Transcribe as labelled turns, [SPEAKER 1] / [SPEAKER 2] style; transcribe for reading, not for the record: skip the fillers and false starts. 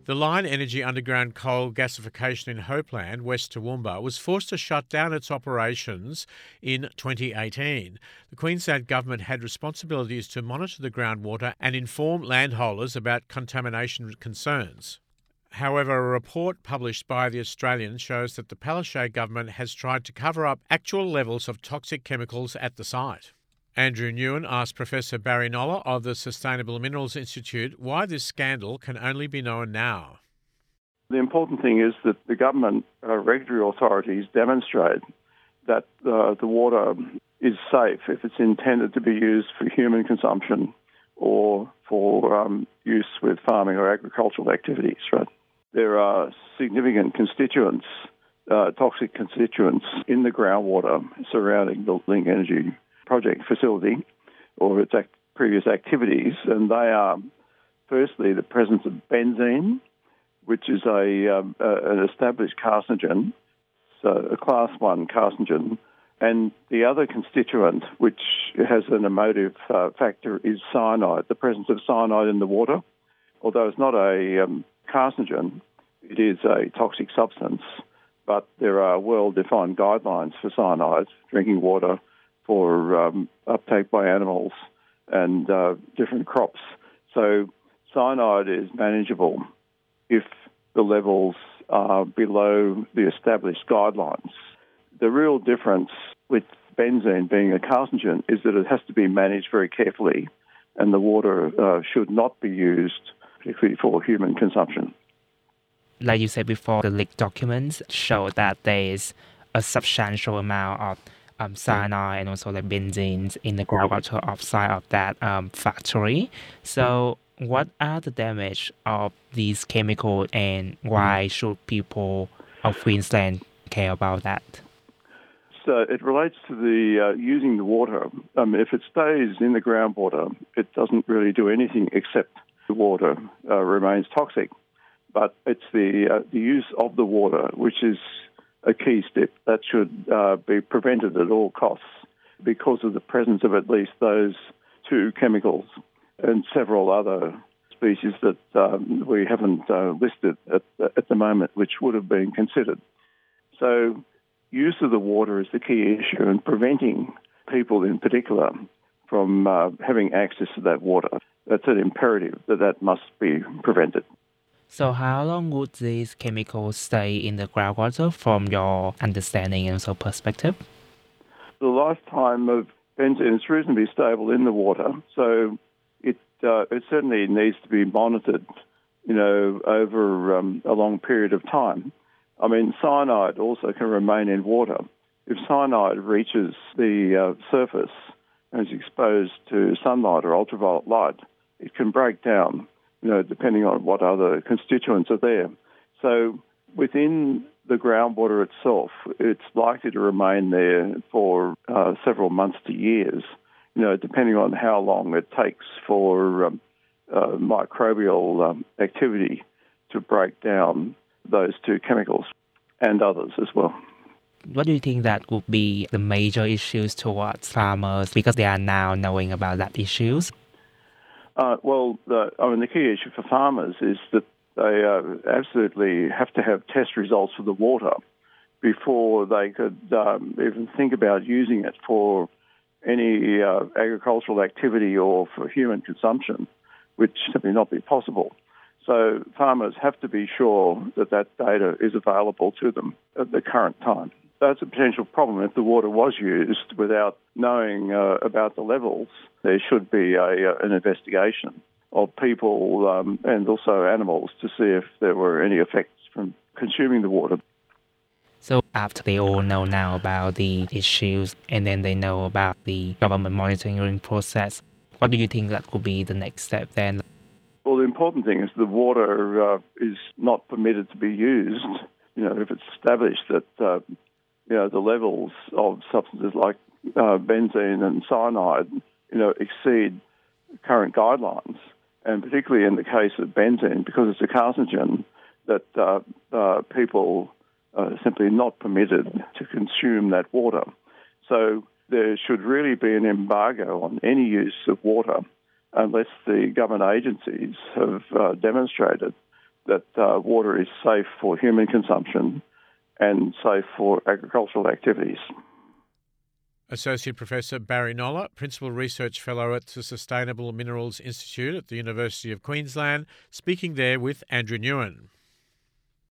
[SPEAKER 1] The Lion Energy underground coal gasification in Hopeland, West Toowoomba, was forced to shut down its operations in 2018. The Queensland Government had responsibilities to monitor the groundwater and inform landholders about contamination concerns. However, a report published by The Australian shows that the Palaszczuk government has tried to cover up actual levels of toxic chemicals at the site. Andrew Nguyen asked Professor Barry Noller of the Sustainable Minerals Institute why this scandal can only be known now.
[SPEAKER 2] The important thing is that the government regulatory authorities demonstrate that the water is safe if it's intended to be used for human consumption or for use with farming or agricultural activities. Right? There are significant constituents, toxic constituents in the groundwater surrounding the Link Energy project facility or its previous activities, and they are firstly the presence of benzene, which is an established carcinogen, so a class 1 carcinogen, and the other constituent, which has an emotive factor, is cyanide, the presence of cyanide in the water. Although it's not a carcinogen, it is a toxic substance, but there are well-defined guidelines for cyanide, drinking water, for uptake by animals and different crops. So cyanide is manageable if the levels are below the established guidelines. The real difference with benzene being a carcinogen is that it has to be managed very carefully, and the water should not be used particularly for human consumption.
[SPEAKER 3] Like you said before, the leaked documents show that there is a substantial amount of cyanide and also like benzene in the groundwater outside of that factory. So what are the damage of these chemicals and why should people of Queensland care about that?
[SPEAKER 2] So it relates to the using the water. If it stays in the groundwater, it doesn't really do anything except the water remains toxic. But it's the use of the water which is a key step that should be prevented at all costs because of the presence of at least those two chemicals and several other species that we haven't listed at the moment, which would have been considered. So use of the water is the key issue, and preventing people in particular from having access to that water. That's an imperative that must be prevented.
[SPEAKER 3] So how long would these chemicals stay in the groundwater from your understanding and also perspective?
[SPEAKER 2] The lifetime of benzene is reasonably stable in the water, so it certainly needs to be monitored, over a long period of time. I mean, cyanide also can remain in water. If cyanide reaches the surface and is exposed to sunlight or ultraviolet light, it can break down, depending on what other constituents are there. So within the groundwater itself, it's likely to remain there for several months to years, depending on how long it takes for microbial activity to break down those two chemicals and others as well.
[SPEAKER 3] What do you think that would be the major issues towards farmers because they are now knowing about that issues?
[SPEAKER 2] The key issue for farmers is that they absolutely have to have test results for the water before they could even think about using it for any agricultural activity or for human consumption, which simply not be possible. So farmers have to be sure that data is available to them at the current time. That's a potential problem. If the water was used without knowing about the levels, there should be an investigation of people and also animals to see if there were any effects from consuming the water.
[SPEAKER 3] So after they all know now about the issues and then they know about the government monitoring process, what do you think that could be the next step then?
[SPEAKER 2] Well, the important thing is the water is not permitted to be used. If it's established that the levels of substances like benzene and cyanide, exceed current guidelines, and particularly in the case of benzene, because it's a carcinogen, that people are simply not permitted to consume that water. So there should really be an embargo on any use of water unless the government agencies have demonstrated that water is safe for human consumption and safe for agricultural activities.
[SPEAKER 1] Associate Professor Barry Noller, Principal Research Fellow at the Sustainable Minerals Institute at the University of Queensland, speaking there with Andrew Nguyen.